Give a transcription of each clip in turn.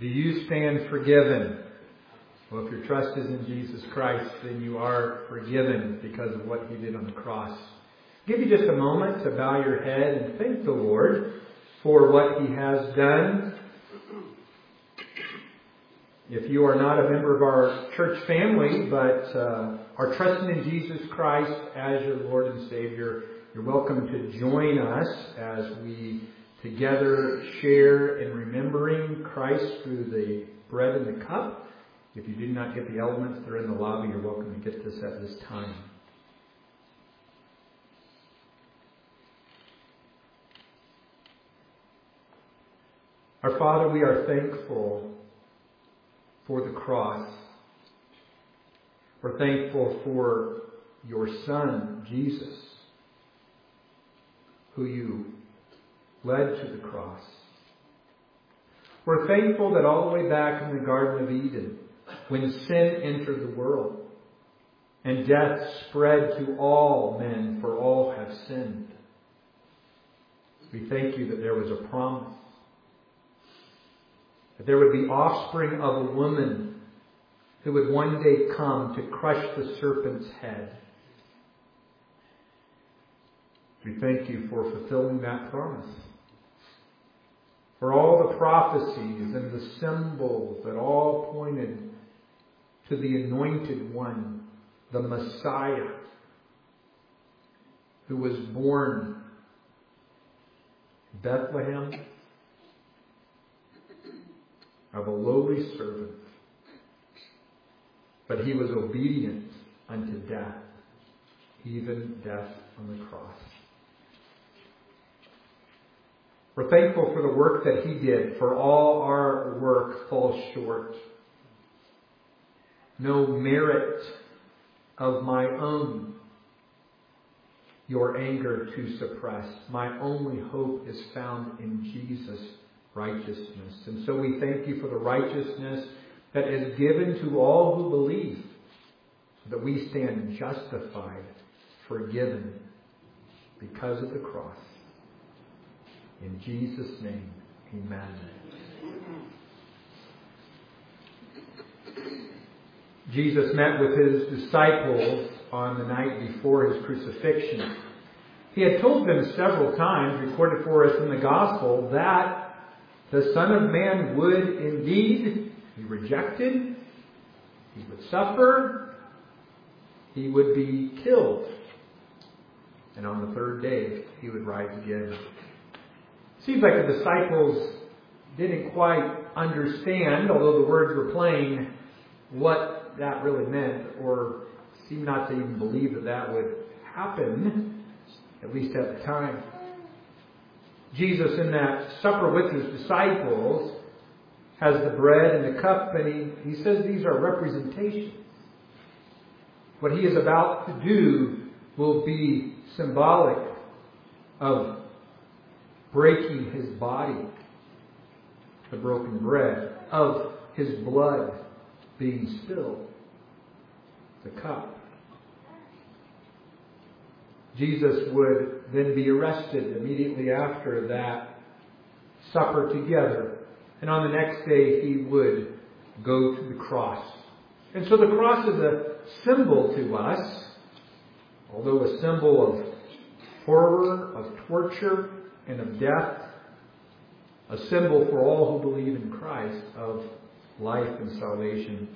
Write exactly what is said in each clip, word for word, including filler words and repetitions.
Do you stand forgiven? Well, if your trust is in Jesus Christ, then you are forgiven because of what He did on the cross. I'll give you just a moment to bow your head and thank the Lord for what He has done. If you are not a member of our church family, but uh, are trusting in Jesus Christ as your Lord and Savior, you're welcome to join us as we together share in remembering Christ through the bread and the cup. If you did not get the elements, they're in the lobby. You're welcome to get this at this time. Our Father, we are thankful for the cross. We're thankful for your Son, Jesus, who you led to the cross. We're thankful that all the way back in the Garden of Eden, when sin entered the world and death spread to all men, for all have sinned, we thank you that there was a promise that there would be offspring of a woman who would one day come to crush the serpent's head. We thank you for fulfilling that promise. For all the prophecies and the symbols that all pointed to the anointed one, the Messiah, who was born in Bethlehem of a lowly servant. But He was obedient unto death, even death on the cross. We're thankful for the work that He did, for all our work falls short. No merit of my own, your anger to suppress. My only hope is found in Jesus' righteousness. And so we thank you for the righteousness that is given to all who believe, so that we stand justified, forgiven, because of the cross. In Jesus' name, amen. Jesus met with His disciples on the night before His crucifixion. He had told them several times, recorded for us in the Gospel, that the Son of Man would indeed be rejected, He would suffer, He would be killed, and on the third day He would rise again. Seems like the disciples didn't quite understand, although the words were plain, what that really meant, or seemed not to even believe that that would happen, at least at the time. Jesus, in that supper with His disciples, has the bread and the cup, and He, he says these are representations. What He is about to do will be symbolic of breaking His body, the broken bread, of His blood being spilled, the cup. Jesus would then be arrested immediately after that supper together. And on the next day He would go to the cross. And so the cross is a symbol to us, although a symbol of horror, of torture, and of death, a symbol for all who believe in Christ of life and salvation.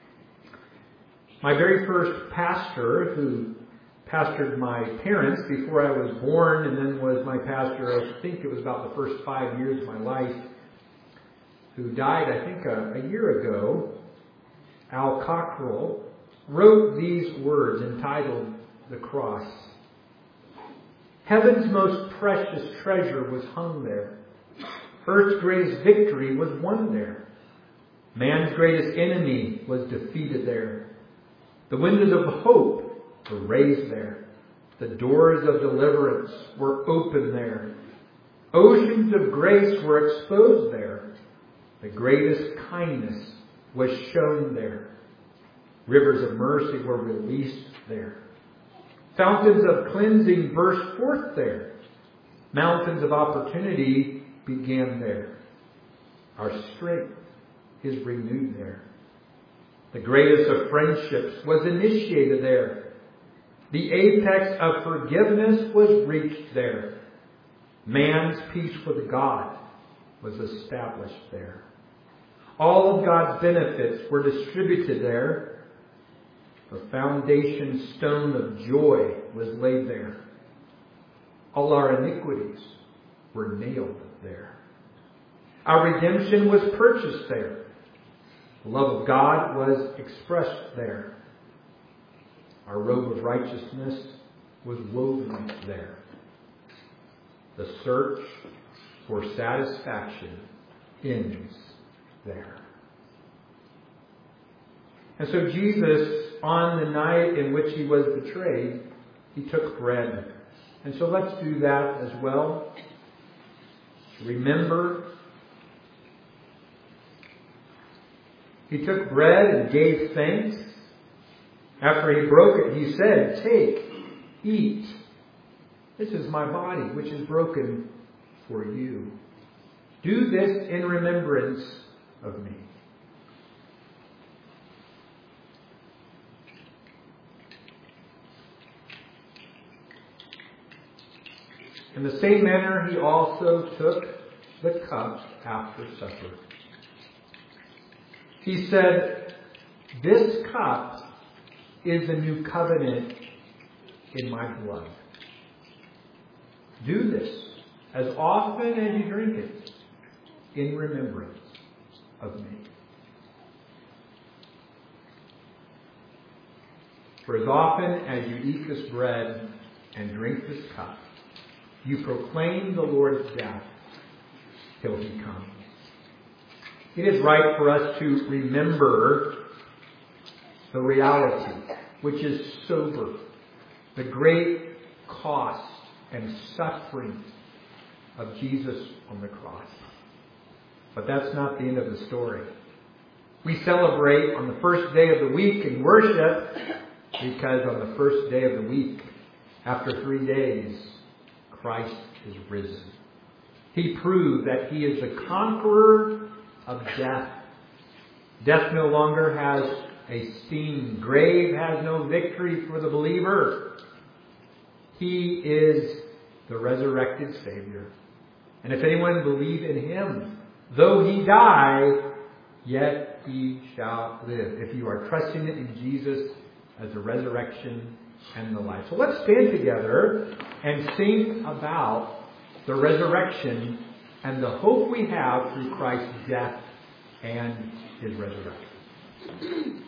My very first pastor, who pastored my parents before I was born and then was my pastor, I think it was about the first five years of my life, who died, I think, a, a year ago, Al Cockrell, wrote these words entitled The Cross. Heaven's most precious treasure was hung there. Earth's greatest victory was won there. Man's greatest enemy was defeated there. The windows of hope were raised there. The doors of deliverance were open there. Oceans of grace were exposed there. The greatest kindness was shown there. Rivers of mercy were released there. Fountains of cleansing burst forth there. Mountains of opportunity began there. Our strength is renewed there. The greatest of friendships was initiated there. The apex of forgiveness was reached there. Man's peace with God was established there. All of God's benefits were distributed there. The foundation stone of joy was laid there. All our iniquities were nailed there. Our redemption was purchased there. The love of God was expressed there. Our robe of righteousness was woven there. The search for satisfaction ends there. And so Jesus, on the night in which he was betrayed, he took bread. And so let's do that as well. Remember, he took bread and gave thanks. After he broke it, he said, "Take, eat. This is my body, which is broken for you. Do this in remembrance of me." In the same manner, he also took the cup after supper. He said, "This cup is the new covenant in my blood. Do this as often as you drink it in remembrance of me." For as often as you eat this bread and drink this cup, you proclaim the Lord's death till he comes. It is right for us to remember the reality, which is sober, the great cost and suffering of Jesus on the cross. But that's not the end of the story. We celebrate on the first day of the week in worship because on the first day of the week, after three days, Christ is risen. He proved that he is the conqueror of death. Death no longer has a sting. Grave has no victory for the believer. He is the resurrected Savior. And if anyone believe in him, though he die, yet he shall live. If you are trusting in Jesus as the resurrection and the life. So let's stand together and sing about the resurrection and the hope we have through Christ's death and his resurrection.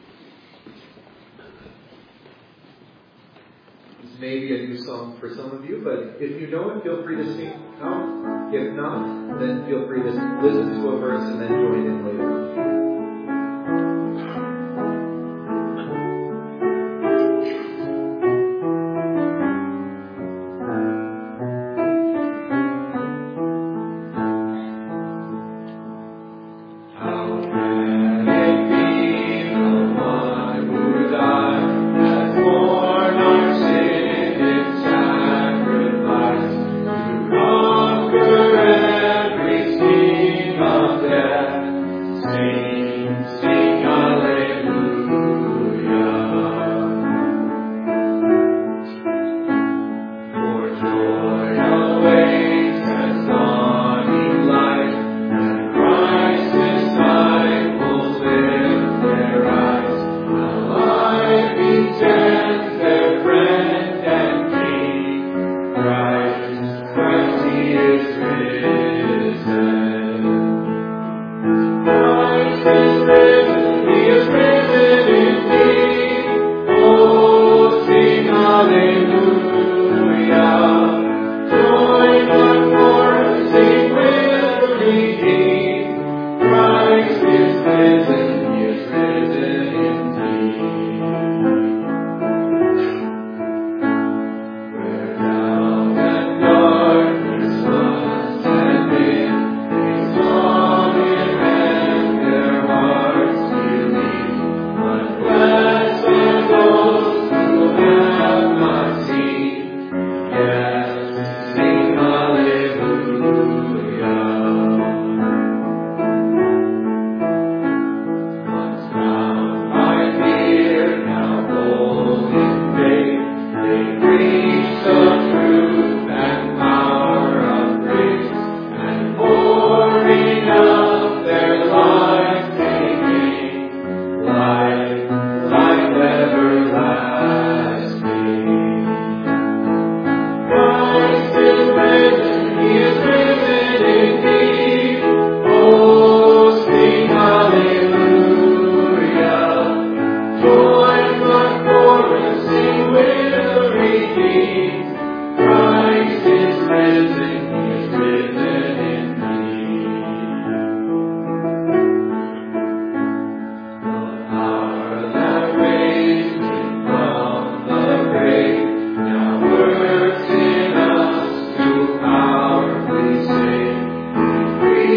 This may be a new song for some of you, but if you know it, feel free to sing out. If not, then feel free to listen to a verse and then join in later. Sing.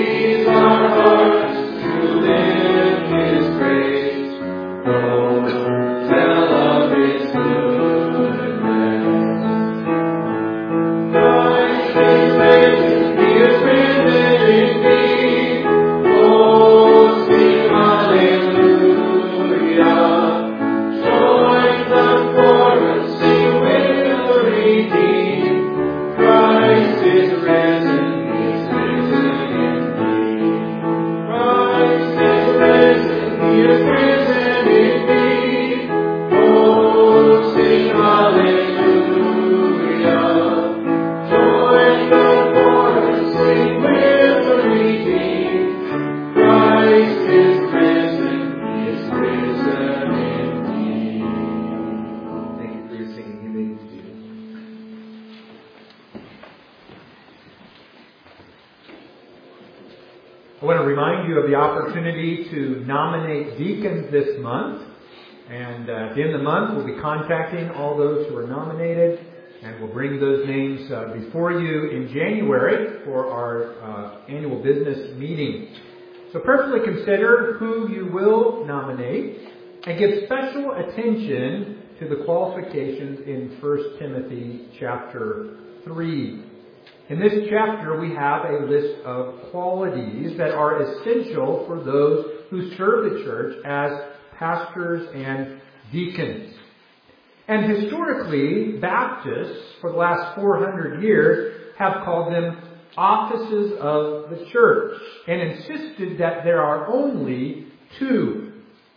I want to remind you of the opportunity to nominate deacons this month. And uh, at the end of the month, we'll be contacting all those who are nominated, and we'll bring those names uh, before you in January for our uh, annual business meeting. So prayerfully consider who you will nominate, and give special attention to the qualifications in First Timothy chapter three. In this chapter, we have a list of qualities that are essential for those who serve the church as pastors and deacons. And historically, Baptists, for the last four hundred years, have called them offices of the church and insisted that there are only two.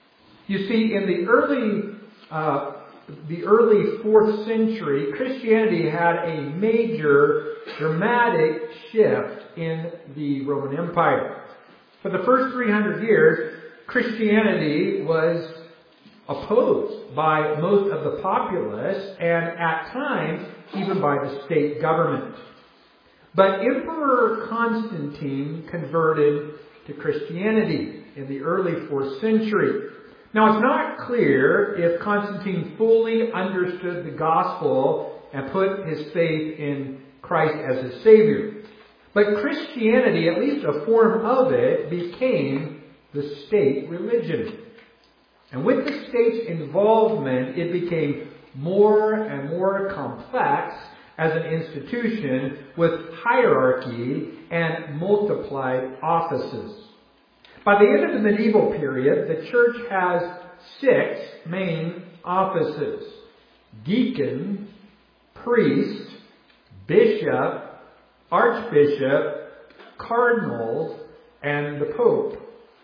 You see, in the early uh, the early fourth century, Christianity had a major dramatic shift in the Roman Empire. For the first three hundred years, Christianity was opposed by most of the populace and at times even by the state government. But Emperor Constantine converted to Christianity in the early fourth century. Now, it's not clear if Constantine fully understood the gospel and put his faith in Christ as his Savior. But Christianity, at least a form of it, became the state religion. And with the state's involvement, it became more and more complex as an institution with hierarchy and multiplied offices. By the end of the medieval period, the church has six main offices: deacon, priest, bishop, archbishop, cardinals, and the pope.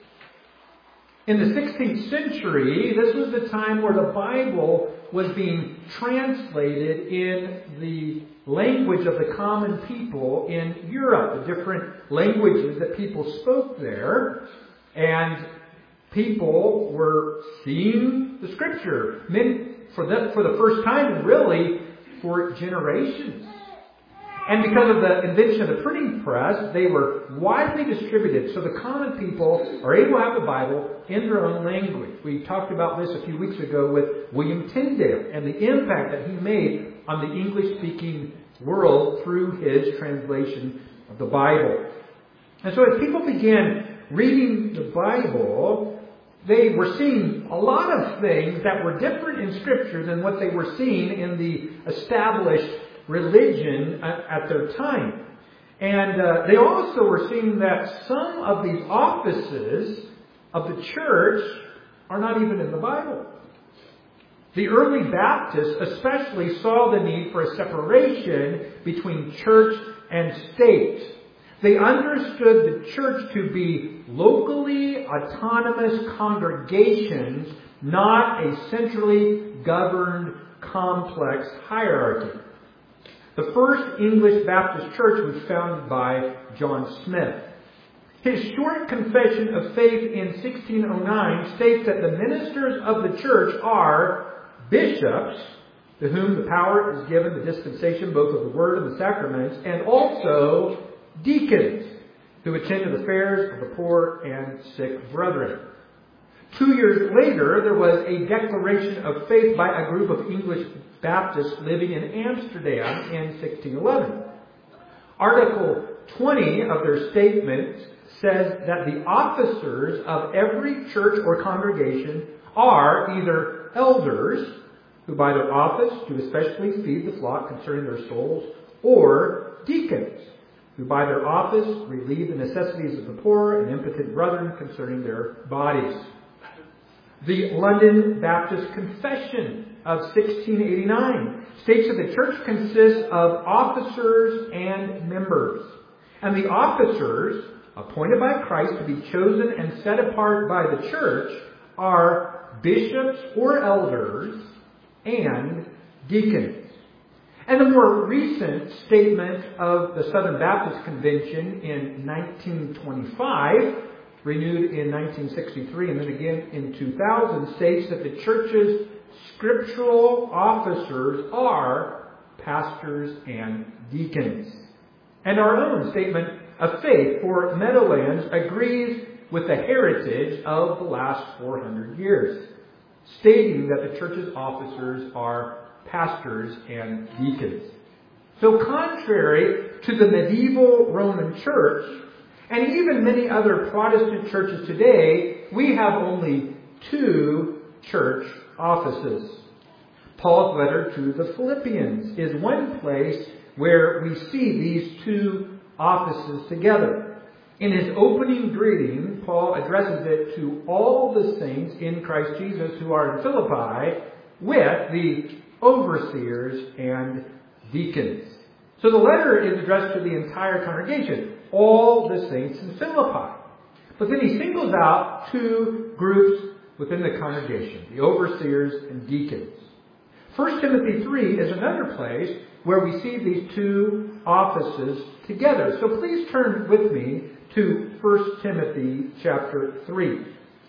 In the sixteenth century, this was the time where the Bible was being translated in the language of the common people in Europe, the different languages that people spoke there. And people were seeing the Scripture Men, for, the, for the first time, and really for generations. And because of the invention of the printing press, they were widely distributed. So the common people are able to have the Bible in their own language. We talked about this a few weeks ago with William Tyndale and the impact that he made on the English-speaking world through his translation of the Bible. And so as people began reading the Bible, they were seeing a lot of things that were different in Scripture than what they were seeing in the established religion at their time. And uh, they also were seeing that some of these offices of the church are not even in the Bible. The early Baptists especially saw the need for a separation between church and state. They understood the church to be locally autonomous congregations, not a centrally governed complex hierarchy. The first English Baptist church was founded by John Smith. His short confession of faith in sixteen oh nine states that the ministers of the church are bishops, to whom the power is given, the dispensation both of the word and the sacraments, and also deacons, who attend to the affairs of the poor and sick brethren. Two years later, there was a declaration of faith by a group of English Baptists living in Amsterdam in sixteen eleven. Article twenty of their statement says that the officers of every church or congregation are either elders, who by their office do especially feed the flock concerning their souls, or deacons, who by their office relieve the necessities of the poor and impotent brethren concerning their bodies. The London Baptist Confession of sixteen eighty-nine states that the church consists of officers and members. And the officers, appointed by Christ to be chosen and set apart by the church, are bishops or elders and deacons. And the more recent statement of the Southern Baptist Convention in nineteen twenty-five, renewed in nineteen sixty-three and then again in two thousand, states that the church's scriptural officers are pastors and deacons. And our own statement of faith for Meadowlands agrees with the heritage of the last four hundred years, stating that the church's officers are pastors and deacons. So contrary to the medieval Roman church, and even many other Protestant churches today, we have only two church offices. Paul's letter to the Philippians is one place where we see these two offices together. In his opening greeting, Paul addresses it to all the saints in Christ Jesus who are in Philippi with the overseers and deacons. So the letter is addressed to the entire congregation, all the saints in Philippi. But then he singles out two groups within the congregation, the overseers and deacons. First Timothy three is another place where we see these two offices together. So please turn with me to First Timothy chapter three.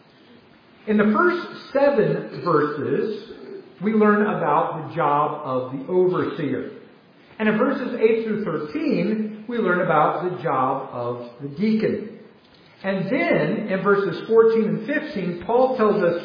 In the first seven verses, we learn about the job of the overseer. And in verses eight through thirteen, we learn about the job of the deacon. And then in verses fourteen and fifteen, Paul tells us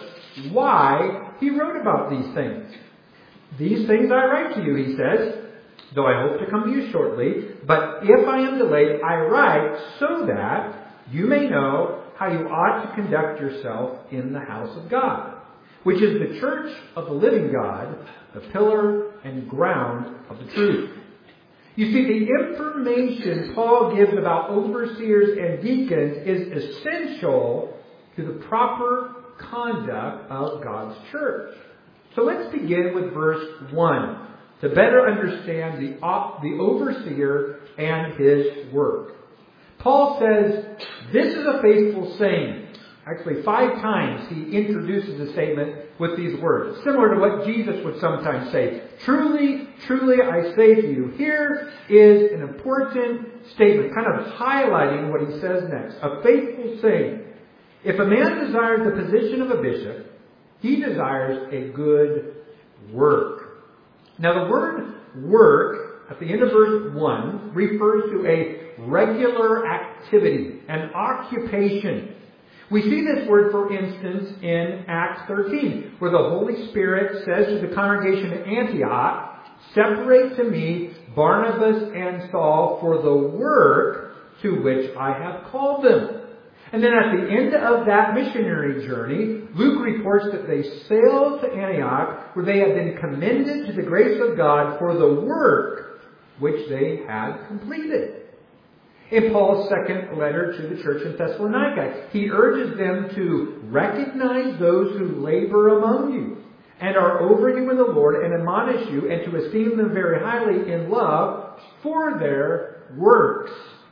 why he wrote about these things. These things I write to you, he says, though I hope to come to you shortly, but if I am delayed, I write so that you may know how you ought to conduct yourself in the house of God, which is the church of the living God, the pillar and ground of the truth. You see, the information Paul gives about overseers and deacons is essential to the proper conduct of God's church. So let's begin with verse one to better understand the, the overseer and his work. Paul says, this is a faithful saying. Actually, five times he introduces the statement with these words, similar to what Jesus would sometimes say. Truly, truly, I say to you. Here is an important statement, kind of highlighting what he says next. A faithful saying. If a man desires the position of a bishop, he desires a good work. Now, the word work at the end of verse one refers to a regular activity, an occupation. We see this word, for instance, in Acts thirteen, where the Holy Spirit says to the congregation at Antioch, separate to me Barnabas and Saul for the work to which I have called them. And then at the end of that missionary journey, Luke reports that they sailed to Antioch, where they had been commended to the grace of God for the work which they had completed. In Paul's second letter to the church in Thessalonica, he urges them to recognize those who labor among you and are over you in the Lord and admonish you, and to esteem them very highly in love for their works'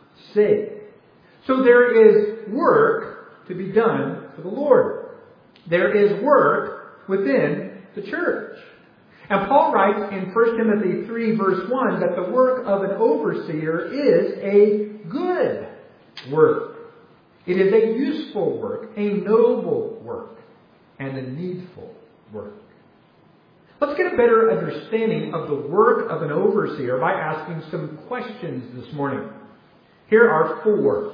sake. So there is work to be done for the Lord. There is work within the church. And Paul writes in First Timothy three verse one that the work of an overseer is a good work. It is a useful work, a noble work, and a needful work. Let's get a better understanding of the work of an overseer by asking some questions this morning. Here are four.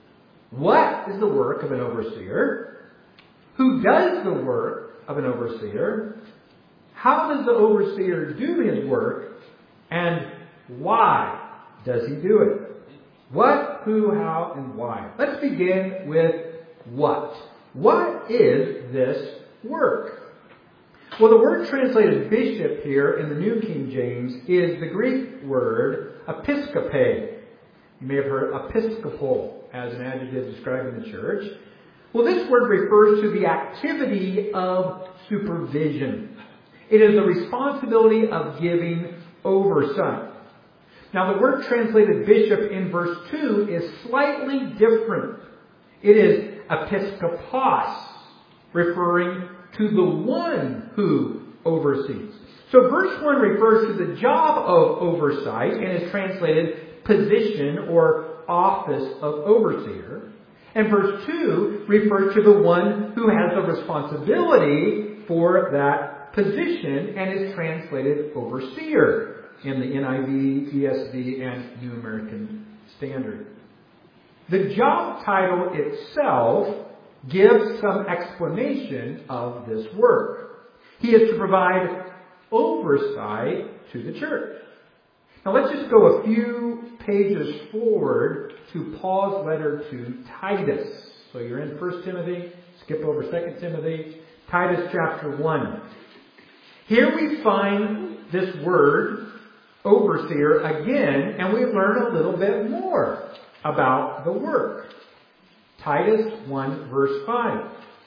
What is the work of an overseer? Who does the work of an overseer? How does the overseer do his work? And why does he do it? What who, how, and why. Let's begin with what. What is this work? Well, the word translated bishop here in the New King James is the Greek word episkope. You may have heard episcopal as an adjective describing the church. Well, this word refers to the activity of supervision. It is the responsibility of giving oversight. Now, the word translated bishop in verse two is slightly different. It is episkopos, referring to the one who oversees. So verse one refers to the job of oversight and is translated position or office of overseer. And verse two refers to the one who has the responsibility for that position and is translated overseer in the N I V, E S V, and New American Standard. The job title itself gives some explanation of this work. He is to provide oversight to the church. Now let's just go a few pages forward to Paul's letter to Titus. So you're in First Timothy, skip over Second Timothy, Titus chapter one. Here we find this word, overseer, again, and we learn a little bit more about the work. Titus one verse five.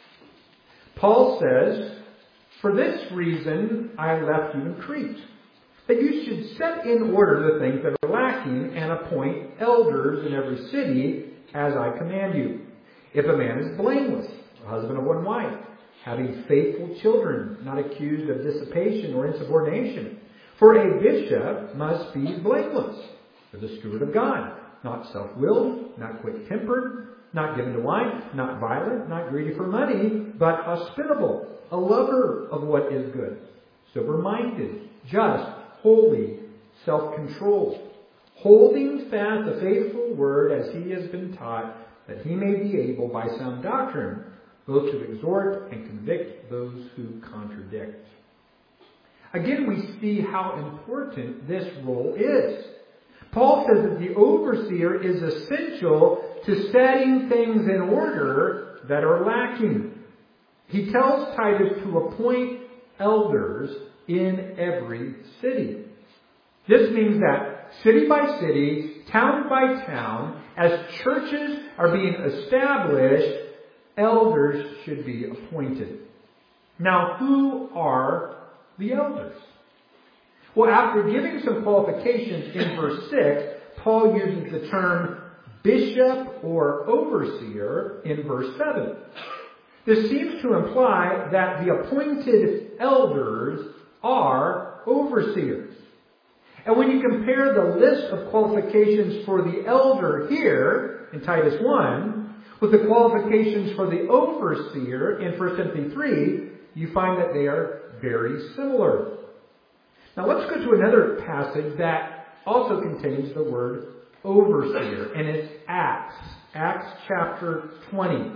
Paul says, "For this reason I left you in Crete, that you should set in order the things that are lacking and appoint elders in every city as I command you. If a man is blameless, a husband of one wife, having faithful children, not accused of dissipation or insubordination. For a bishop must be blameless, as a steward of God, not self-willed, not quick-tempered, not given to wine, not violent, not greedy for money, but hospitable, a lover of what is good, sober-minded, just, holy, self-controlled, holding fast the faithful word as he has been taught, that he may be able by sound doctrine both to exhort and convict those who contradict." Again, we see how important this role is. Paul says that the overseer is essential to setting things in order that are lacking. He tells Titus to appoint elders in every city. This means that city by city, town by town, as churches are being established, elders should be appointed. Now, who are the elders? Well, after giving some qualifications in verse six, Paul uses the term bishop or overseer in verse seven. This seems to imply that the appointed elders are overseers. And when you compare the list of qualifications for the elder here in Titus one with the qualifications for the overseer in First Timothy three, you find that they are very similar. Now let's go to another passage that also contains the word overseer, and it's Acts. Acts chapter twenty.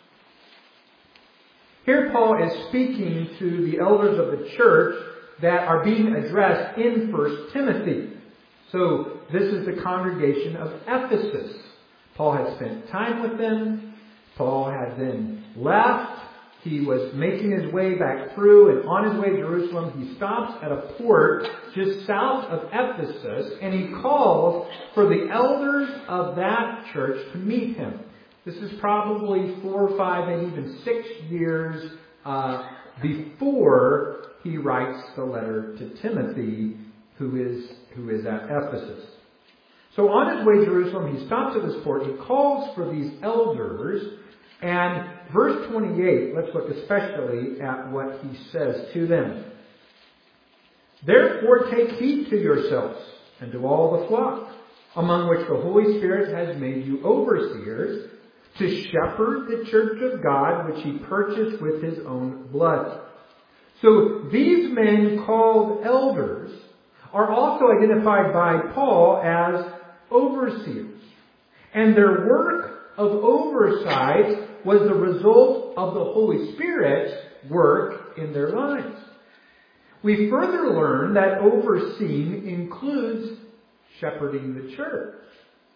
Here Paul is speaking to the elders of the church that are being addressed in First Timothy. So this is the congregation of Ephesus. Paul had spent time with them. Paul had then left. He was making his way back through, and on his way to Jerusalem, he stops at a port just south of Ephesus, and he calls for the elders of that church to meet him. This is probably four or five, maybe even six years uh, before he writes the letter to Timothy, who is who is at Ephesus. So on his way to Jerusalem, he stops at this port. He calls for these elders. And verse twenty-eight, let's look especially at what he says to them. "Therefore take heed to yourselves and to all the flock, among which the Holy Spirit has made you overseers, to shepherd the church of God, which he purchased with his own blood." So these men called elders are also identified by Paul as overseers. And their work of oversight was the result of the Holy Spirit's work in their lives. We further learn that overseeing includes shepherding the church.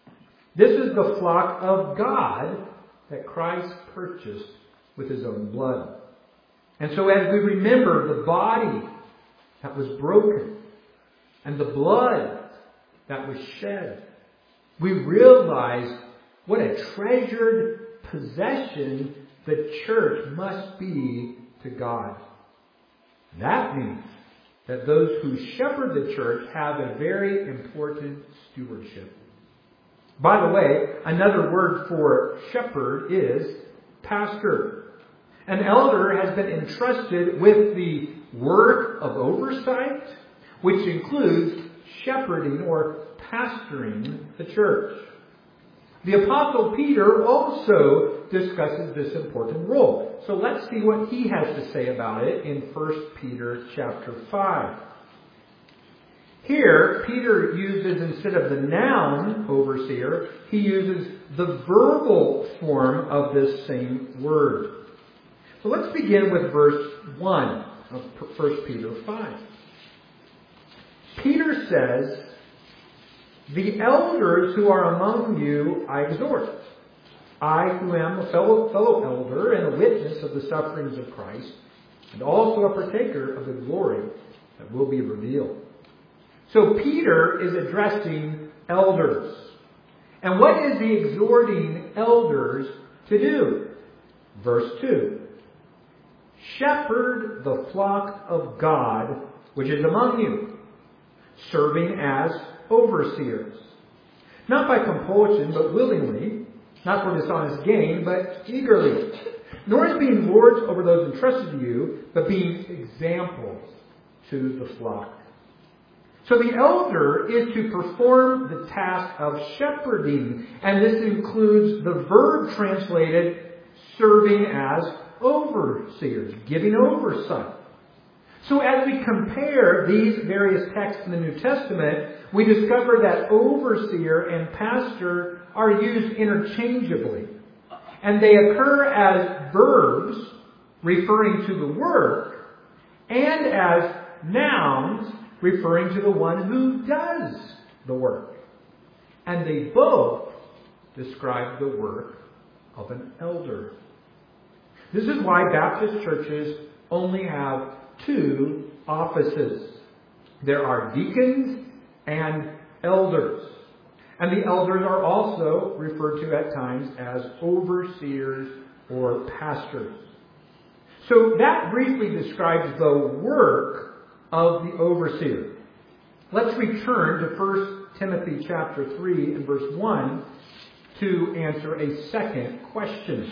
This is the flock of God that Christ purchased with his own blood. And so as we remember the body that was broken and the blood that was shed, we realize what a treasured possession the church must be to God. That means that those who shepherd the church have a very important stewardship. By the way, another word for shepherd is pastor. An elder has been entrusted with the work of oversight, which includes shepherding or pastoring the church. The Apostle Peter also discusses this important role. So let's see what he has to say about it in First Peter chapter five. Here, Peter uses, instead of the noun overseer, he uses the verbal form of this same word. So let's begin with verse one of First Peter five. Peter says, "The elders who are among you I exhort, I who am a fellow, fellow elder and a witness of the sufferings of Christ, and also a partaker of the glory that will be revealed." So Peter is addressing elders. And what is he exhorting elders to do? Verse two. "Shepherd the flock of God which is among you, serving as overseers, not by compulsion, but willingly, not for dishonest gain, but eagerly, nor as being lords over those entrusted to you, but being examples to the flock." So the elder is to perform the task of shepherding, and this includes the verb translated serving as overseers, giving oversight. So as we compare these various texts in the New Testament, we discover that overseer and pastor are used interchangeably. And they occur as verbs referring to the work and as nouns referring to the one who does the work. And they both describe the work of an elder. This is why Baptist churches only have two offices. There are deacons and elders. And the elders are also referred to at times as overseers or pastors. So that briefly describes the work of the overseer. Let's return to First Timothy chapter three and verse one to answer a second question.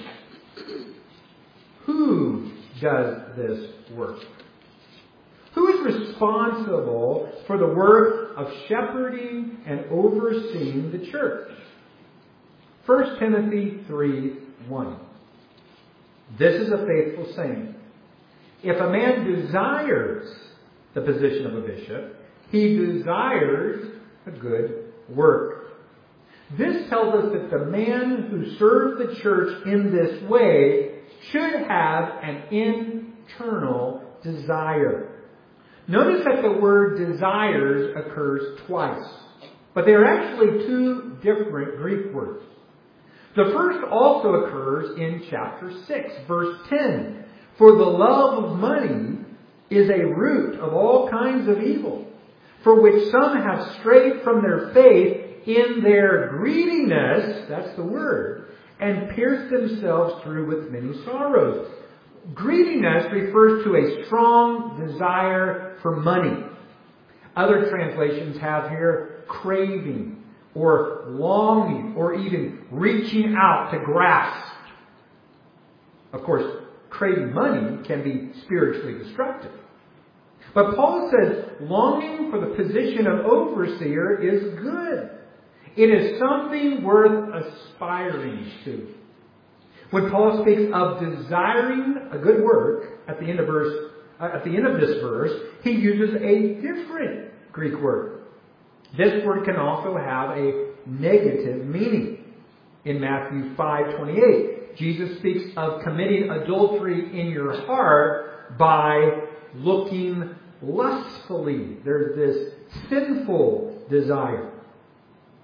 Who does this work? Who is responsible for the work of shepherding and overseeing the church? First Timothy three one. This is a faithful saying. If a man desires the position of a bishop, he desires a good work. This tells us that the man who serves the church in this way should have an internal desire. Notice that the word desires occurs twice, but they are actually two different Greek words. The first also occurs in chapter six, verse ten. For the love of money is a root of all kinds of evil, for which some have strayed from their faith in their greediness, that's the word, and pierced themselves through with many sorrows. Greediness refers to a strong desire for money. Other translations have here craving or longing or even reaching out to grasp. Of course, craving money can be spiritually destructive. But Paul says longing for the position of overseer is good. It is something worth aspiring to. When Paul speaks of desiring a good work at the end of verse, uh, at the end of this verse, he uses a different Greek word. This word can also have a negative meaning. In Matthew five twenty-eight, Jesus speaks of committing adultery in your heart by looking lustfully. There's this sinful desire.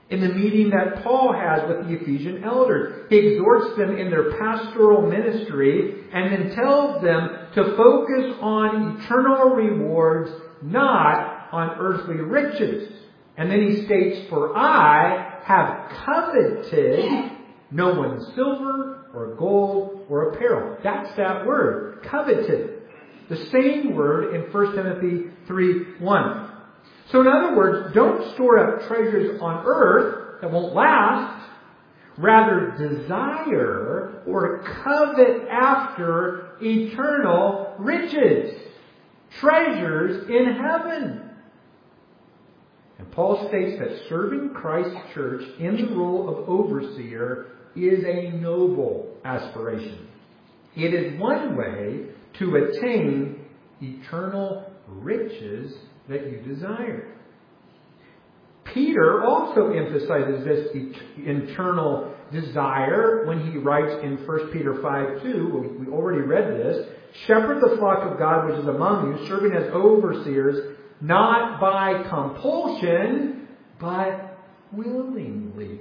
in the meeting that Paul has with the Ephesian elders. He exhorts them in their pastoral ministry and then tells them to focus on eternal rewards, not on earthly riches. And then he states, "For I have coveted no one's silver or gold or apparel." That's that word, coveted. The same word in First Timothy three one. So in other words, don't store up treasures on earth that won't last. Rather, desire or covet after eternal riches. Treasures in heaven. And Paul states that serving Christ's church in the role of overseer is a noble aspiration. It is one way to attain eternal riches that you desire. Peter also emphasizes this internal desire when he writes in First Peter five two, we already read this, "Shepherd the flock of God which is among you, serving as overseers, not by compulsion, but willingly."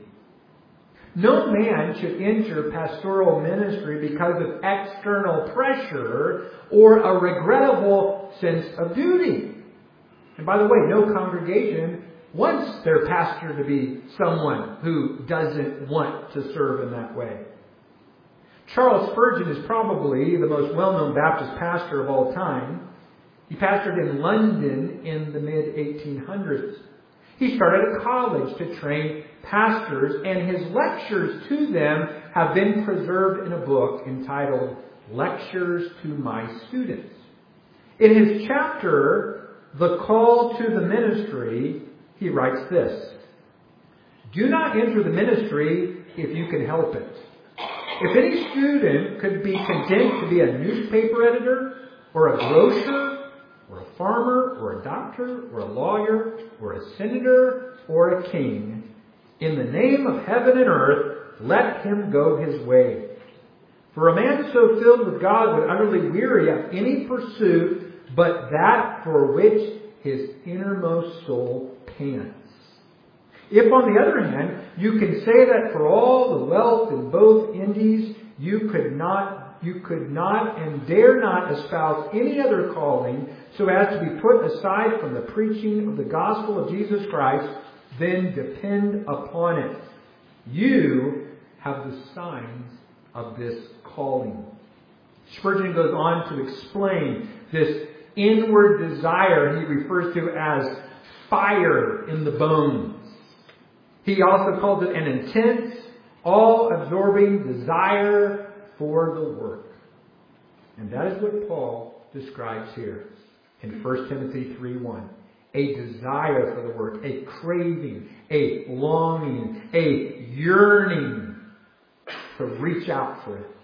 No man should enter pastoral ministry because of external pressure or a regrettable sense of duty. And by the way, no congregation wants their pastor to be someone who doesn't want to serve in that way. Charles Spurgeon is probably the most well-known Baptist pastor of all time. He pastored in London in the mid eighteen hundreds. He started a college to train pastors, and his lectures to them have been preserved in a book entitled Lectures to My Students. In his chapter, The Call to the Ministry, he writes this: "Do not enter the ministry if you can help it. If any student could be content to be a newspaper editor, or a grocer, or a farmer, or a doctor, or a lawyer, or a senator, or a king, in the name of heaven and earth, let him go his way. For a man so filled with God would utterly weary of any pursuit but that for which his innermost soul pants. If, on the other hand, you can say that for all the wealth in both Indies, you could not, you could not and dare not espouse any other calling so as to be put aside from the preaching of the gospel of Jesus Christ, then depend upon it. You have the signs of this calling." Spurgeon goes on to explain this inward desire he refers to as fire in the bones. He also calls it an intense, all-absorbing desire for the work. And that is what Paul describes here in First Timothy three one. A desire for the work, a craving, a longing, a yearning to reach out for it.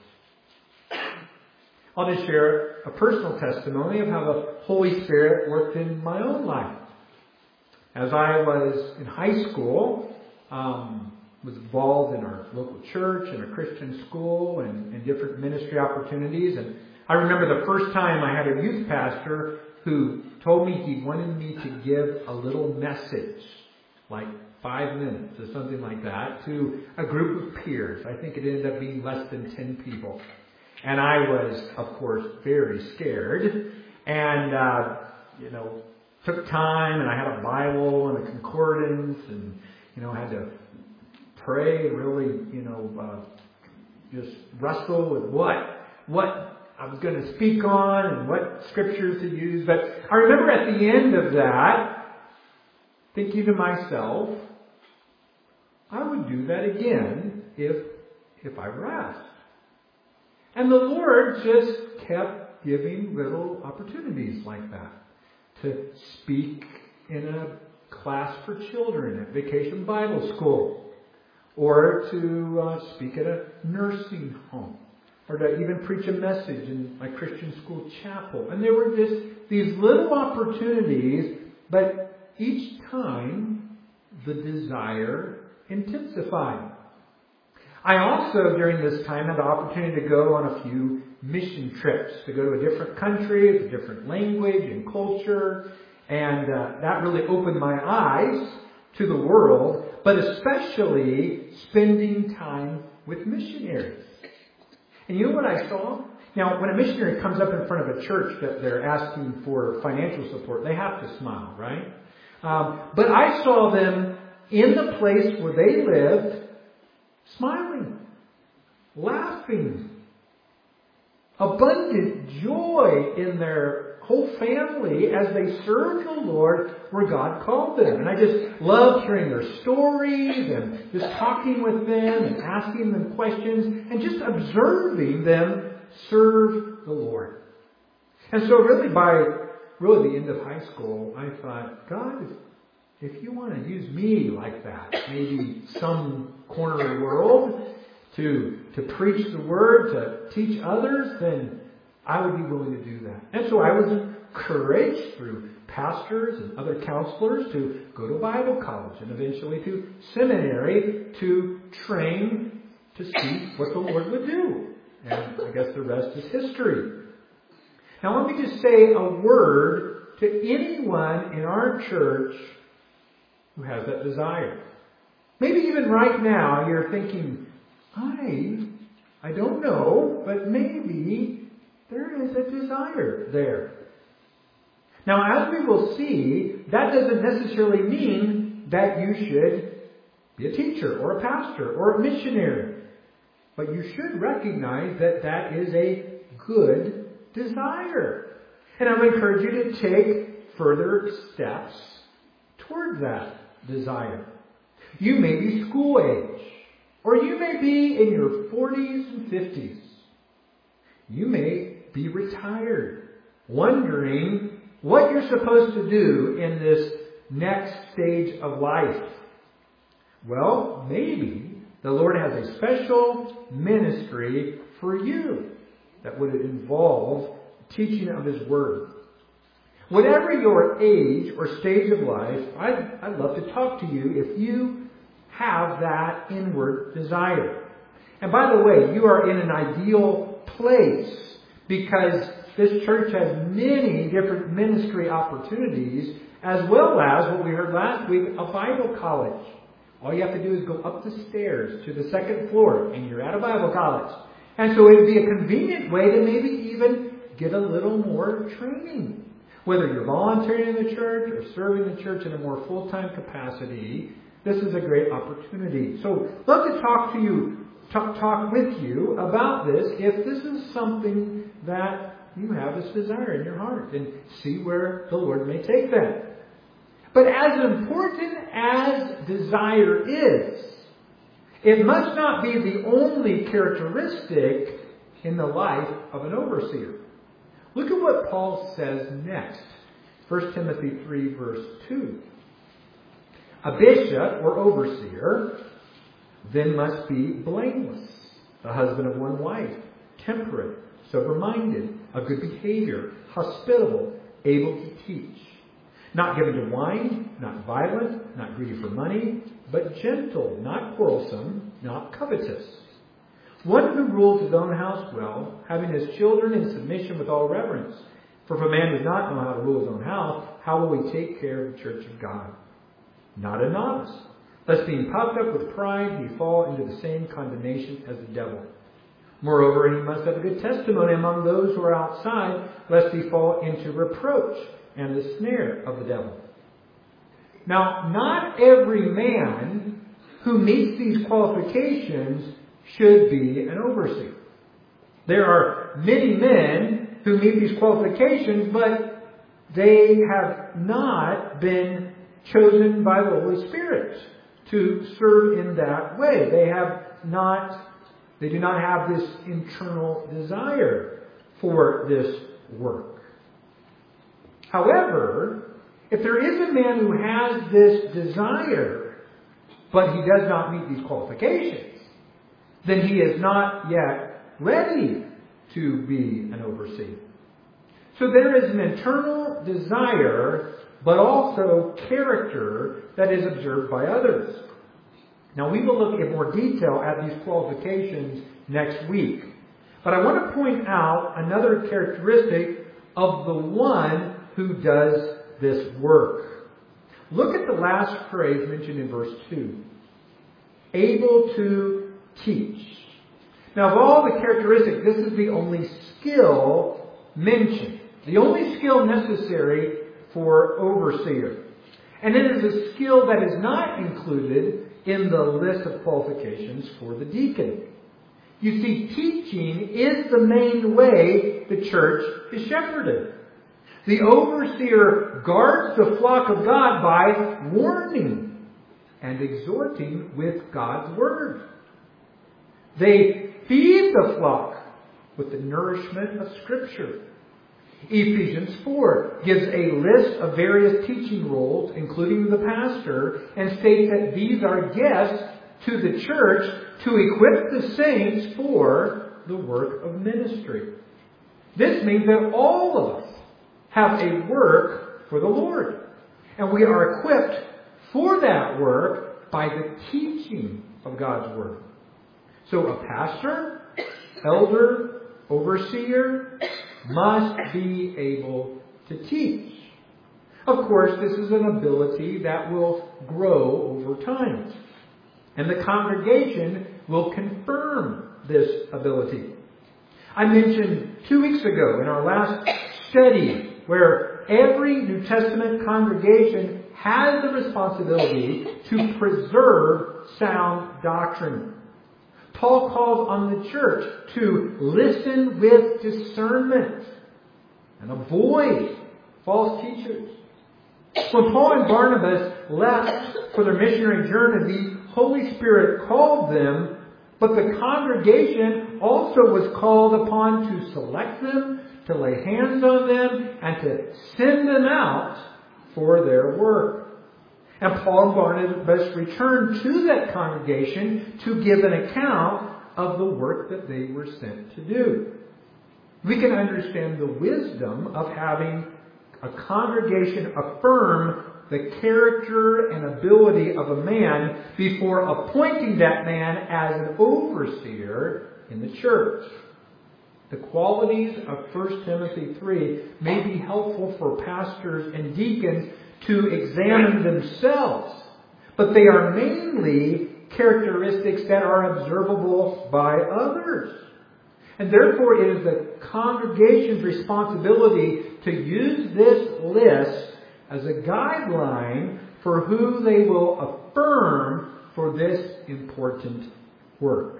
I'll just share a personal testimony of how the Holy Spirit worked in my own life. As I was in high school, um, was involved in our local church and a Christian school and, and different ministry opportunities. And I remember the first time I had a youth pastor who told me he wanted me to give a little message, like five minutes or something like that, to a group of peers. I think it ended up being less than ten people. And I was, of course, very scared. And, uh, you know, took time, and I had a Bible and a concordance, and, you know, had to pray, really, you know, uh, just wrestle with what, what I was going to speak on and what scriptures to use. But I remember at the end of that, thinking to myself, I would do that again if, if I were asked. And the Lord just kept giving little opportunities like that to speak in a class for children at Vacation Bible School, or to uh, speak at a nursing home, or to even preach a message in my Christian school chapel. And there were just these little opportunities, but each time the desire intensified. I also, during this time, had the opportunity to go on a few mission trips, to go to a different country, a different language and culture, and uh, that really opened my eyes to the world. but especially spending time with missionaries. And you know what I saw? Now, when a missionary comes up in front of a church that they're asking for financial support, they have to smile, right? Um, but I saw them in the place where they lived, smiling, laughing, abundant joy in their whole family as they served the Lord where God called them. And I just loved hearing their stories and just talking with them and asking them questions and just observing them serve the Lord. And so really by really the end of high school, I thought, God, if, if you want to use me like that, maybe some corner of the world to, to preach the Word, to teach others, then I would be willing to do that. And so I was encouraged through pastors and other counselors to go to Bible college and eventually to seminary to train to see what the Lord would do. And I guess the rest is history. Now let me just say a word to anyone in our church who has that desire. Maybe even right now you're thinking, I, I don't know, but maybe there is a desire there. Now, as we will see, that doesn't necessarily mean that you should be a teacher or a pastor or a missionary. But you should recognize that that is a good desire. And I would encourage you to take further steps toward that desire. You may be school age, or you may be in your forties and fifties. You may be retired, wondering what you're supposed to do in this next stage of life. Well, maybe the Lord has a special ministry for you that would involve teaching of His Word. Whatever your age or stage of life, I'd, I'd love to talk to you if you have that inward desire. And by the way, you are in an ideal place because this church has many different ministry opportunities, as well as what we heard last week, a Bible college. All you have to do is go up the stairs to the second floor and you're at a Bible college. And so it would be a convenient way to maybe even get a little more training. Whether you're volunteering in the church or serving the church in a more full-time capacity, this is a great opportunity. So I'd love to talk to you, talk, talk with you about this if this is something that you have this desire in your heart and see where the Lord may take that. But as important as desire is, it must not be the only characteristic in the life of an overseer. Look at what Paul says next. First Timothy three, verse two. A bishop or overseer then must be blameless, the husband of one wife, temperate, sober-minded, of good behavior, hospitable, able to teach. Not given to wine, not violent, not greedy for money, but gentle, not quarrelsome, not covetous. One who rules his own house well, having his children in submission with all reverence. For if a man does not know how to rule his own house, how will he take care of the church of God? Not a novice, lest being puffed up with pride, he fall into the same condemnation as the devil. Moreover, he must have a good testimony among those who are outside, lest he fall into reproach and the snare of the devil. Now, not every man who meets these qualifications should be an overseer. There are many men who meet these qualifications, but they have not been chosen by the Holy Spirit to serve in that way. They have not, they do not have this internal desire for this work. However, if there is a man who has this desire, but he does not meet these qualifications, then he is not yet ready to be an overseer. So there is an internal desire, but also character that is observed by others. Now we will look in more detail at these qualifications next week. But I want to point out another characteristic of the one who does this work. Look at the last phrase mentioned in verse two. able to teach. Now, of all the characteristics, this is the only skill mentioned. The only skill necessary for overseer. And it is a skill that is not included in the list of qualifications for the deacon. You see, teaching is the main way the church is shepherded. The overseer guards the flock of God by warning and exhorting with God's word. They feed the flock with the nourishment of Scripture. Ephesians four gives a list of various teaching roles, including the pastor, and states that these are gifts to the church to equip the saints for the work of ministry. This means that all of us have a work for the Lord. And we are equipped for that work by the teaching of God's Word. So a pastor, elder, overseer must be able to teach. Of course, this is an ability that will grow over time. And the congregation will confirm this ability. I mentioned two weeks ago in our last study where every New Testament congregation has the responsibility to preserve sound doctrine. Paul calls on the church to listen with discernment and avoid false teachers. When Paul and Barnabas left for their missionary journey, the Holy Spirit called them, but the congregation also was called upon to select them, to lay hands on them, and to send them out for their work. And Paul and Barnabas returned to that congregation to give an account of the work that they were sent to do. We can understand the wisdom of having a congregation affirm the character and ability of a man before appointing that man as an overseer in the church. The qualities of First Timothy three may be helpful for pastors and deacons to examine themselves, but they are mainly characteristics that are observable by others. And therefore it is the congregation's responsibility to use this list as a guideline for who they will affirm for this important work.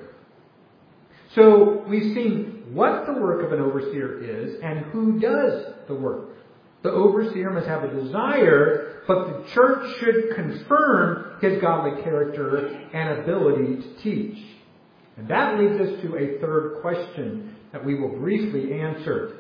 So we've seen what the work of an overseer is and who does the work. The overseer must have a desire, but the church should confirm his godly character and ability to teach. And that leads us to a third question that we will briefly answer.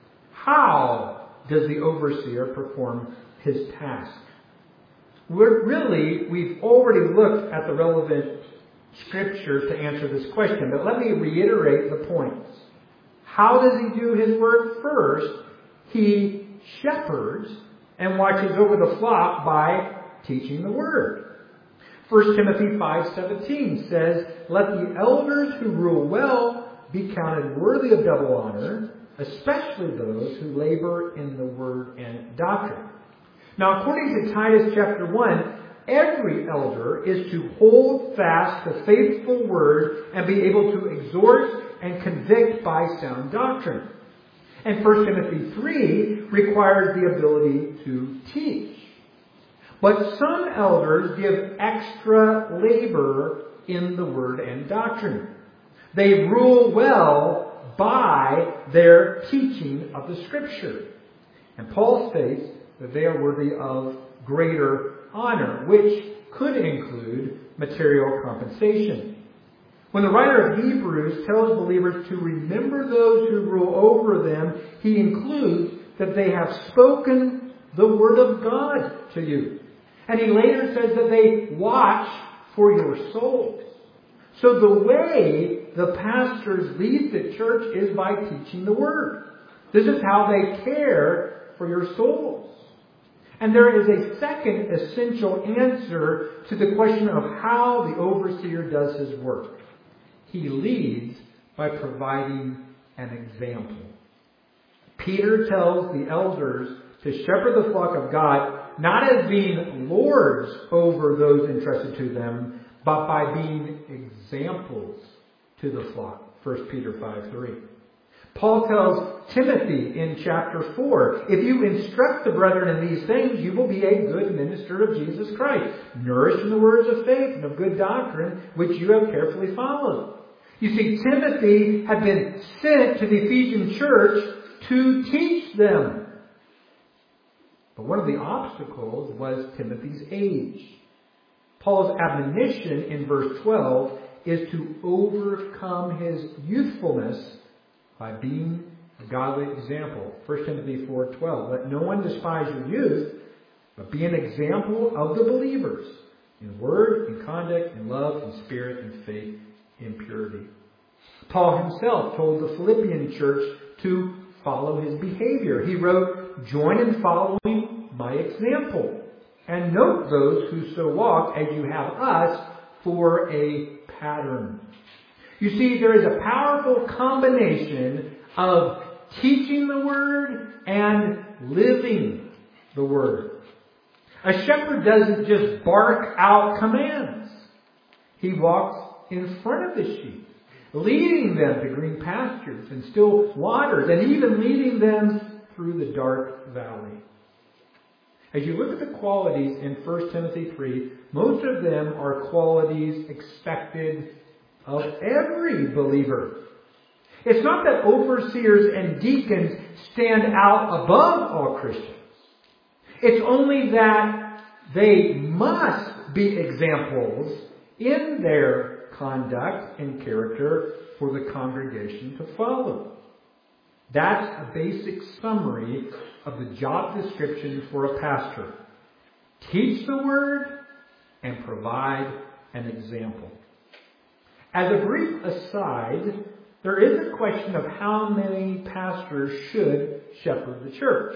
How does the overseer perform his task? We're really, we've already looked at the relevant scriptures to answer this question, but let me reiterate the points. How does he do his work? First, he shepherds and watches over the flock by teaching the word. First Timothy five seventeen says, "Let the elders who rule well be counted worthy of double honor, especially those who labor in the word and doctrine." Now, according to Titus chapter one, every elder is to hold fast the faithful word and be able to exhort and convict by sound doctrine. And First Timothy three requires the ability to teach. But some elders give extra labor in the word and doctrine. They rule well by their teaching of the Scripture. And Paul states that they are worthy of greater honor, which could include material compensation. When the writer of Hebrews tells believers to remember those who rule over them, he includes that they have spoken the word of God to you. And he later says that they watch for your souls. So the way the pastors lead the church is by teaching the word. This is how they care for your souls. And there is a second essential answer to the question of how the overseer does his work. He leads by providing an example. Peter tells the elders to shepherd the flock of God not as being lords over those entrusted to them, but by being examples to the flock. First Peter five three. Paul tells Timothy in chapter four, if you instruct the brethren in these things, you will be a good minister of Jesus Christ, nourished in the words of faith and of good doctrine, which you have carefully followed. You see, Timothy had been sent to the Ephesian church to teach them. But one of the obstacles was Timothy's age. Paul's admonition in verse twelve is to overcome his youthfulness by being a godly example. First Timothy four twelve. Let no one despise your youth, but be an example of the believers in word, in conduct, in love, in spirit, in faith, in purity. Paul himself told the Philippian church to follow his behavior. He wrote, join in following my example, and note those who so walk as you have us for a pattern. You see, there is a powerful combination of teaching the Word and living the Word. A shepherd doesn't just bark out commands. He walks in front of the sheep, leading them to green pastures and still waters, and even leading them through the dark valley. As you look at the qualities in First Timothy three, most of them are qualities expected of every believer. It's not that overseers and deacons stand out above all Christians. It's only that they must be examples in their conduct and character for the congregation to follow. That's a basic summary of the job description for a pastor. Teach the Word and provide an example. As a brief aside, there is a question of how many pastors should shepherd the church.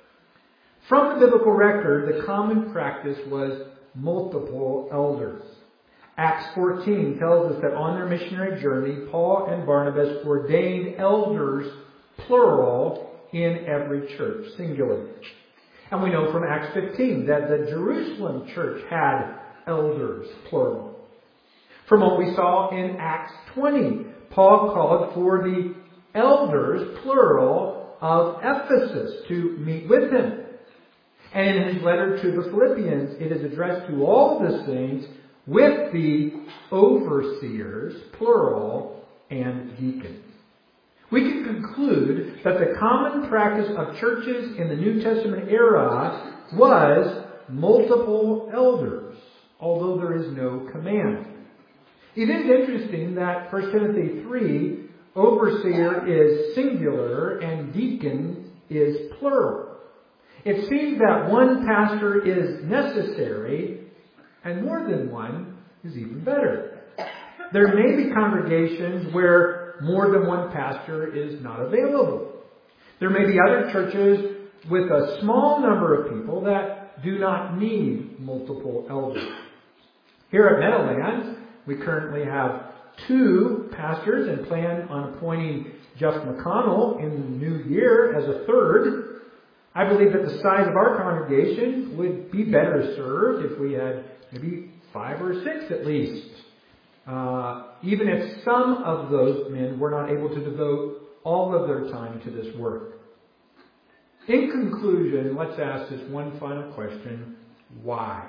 From the biblical record, the common practice was multiple elders. Acts fourteen tells us that on their missionary journey, Paul and Barnabas ordained elders, plural, in every church, singular. And we know from Acts fifteen that the Jerusalem church had elders, plural. From what we saw in Acts twenty, Paul called for the elders, plural, of Ephesus to meet with him. And in his letter to the Philippians, it is addressed to all the saints with the overseers, plural, and deacons. We can conclude that the common practice of churches in the New Testament era was multiple elders, although there is no command. It is interesting that First Timothy three, overseer is singular and deacon is plural. It seems that one pastor is necessary and more than one is even better. There may be congregations where more than one pastor is not available. There may be other churches with a small number of people that do not need multiple elders. Here at Meadowlands, we currently have two pastors and plan on appointing Jeff McConnell in the new year as a third. I believe that the size of our congregation would be better served if we had maybe five or six at least. Uh, even if some of those men were not able to devote all of their time to this work. In conclusion, let's ask this one final question. Why?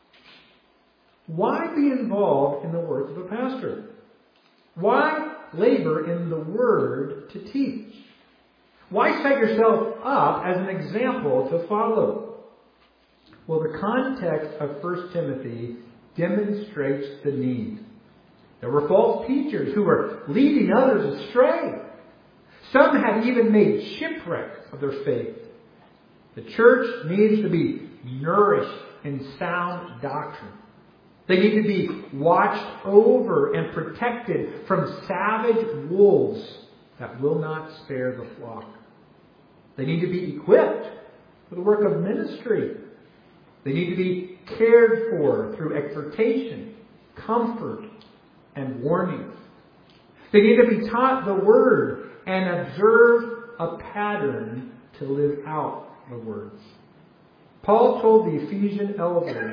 Why be involved in the work of a pastor? Why labor in the Word to teach? Why set yourself up as an example to follow? Well, the context of First Timothy demonstrates the need. There were false teachers who were leading others astray. Some had even made shipwreck of their faith. The church needs to be nourished in sound doctrine. They need to be watched over and protected from savage wolves that will not spare the flock. They need to be equipped for the work of ministry. They need to be cared for through exhortation, comfort, and warning. They need to be taught the Word and observe a pattern to live out the words. Paul told the Ephesian elders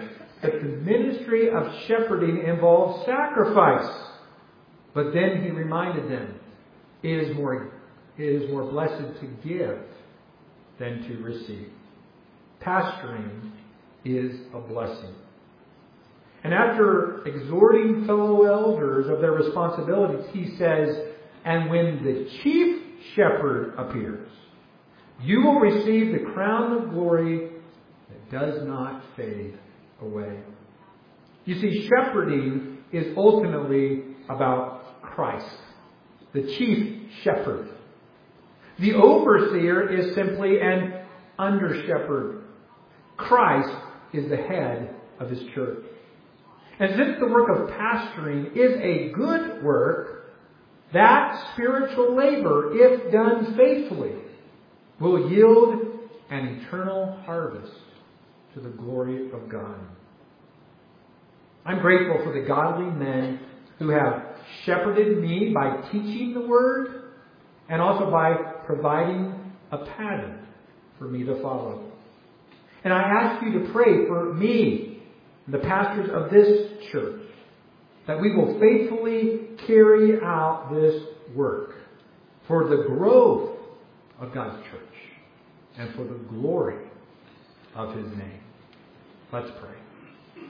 that the ministry of shepherding involves sacrifice. But then he reminded them, it is more, it is more blessed to give than to receive. Pastoring is a blessing. And after exhorting fellow elders of their responsibilities, he says, and when the chief shepherd appears, you will receive the crown of glory that does not fade away. You see, shepherding is ultimately about Christ, the chief shepherd. The overseer is simply an under-shepherd. Christ is the head of his church. And since the work of pastoring is a good work, that spiritual labor, if done faithfully, will yield an eternal harvest to the glory of God. I'm grateful for the godly men who have shepherded me by teaching the Word and also by providing a pattern for me to follow. And I ask you to pray for me, the pastors of this church, that we will faithfully carry out this work for the growth of God's church and for the glory of His name. Let's pray.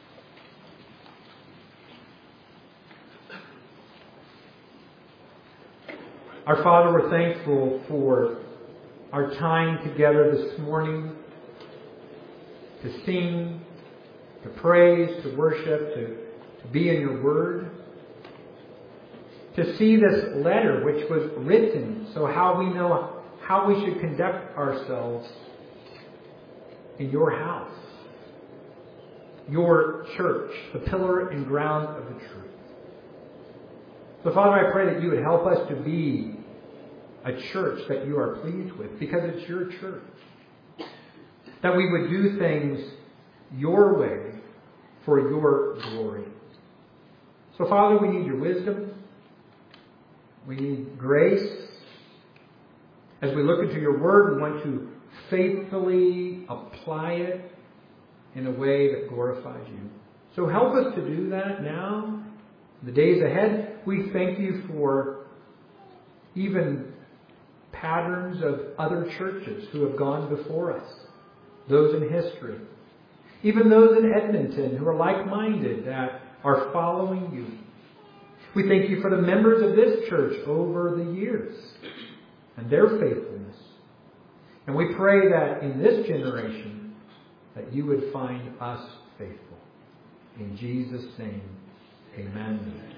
Our Father, we're thankful for our time together this morning to sing, to praise, to worship, to, to be in your Word, to see this letter which was written so how we know how we should conduct ourselves in your house, your church, the pillar and ground of the truth. So Father, I pray that you would help us to be a church that you are pleased with because it's your church. That we would do things your way for your glory. So Father, we need your wisdom. We need grace. As we look into your word, we want to faithfully apply it in a way that glorifies you. So help us to do that now. In the days ahead, we thank you for even patterns of other churches who have gone before us. Those in history. Even those in Edmonton who are like-minded that are following you. We thank you for the members of this church over the years and their faithfulness. And we pray that in this generation that you would find us faithful. In Jesus' name, amen.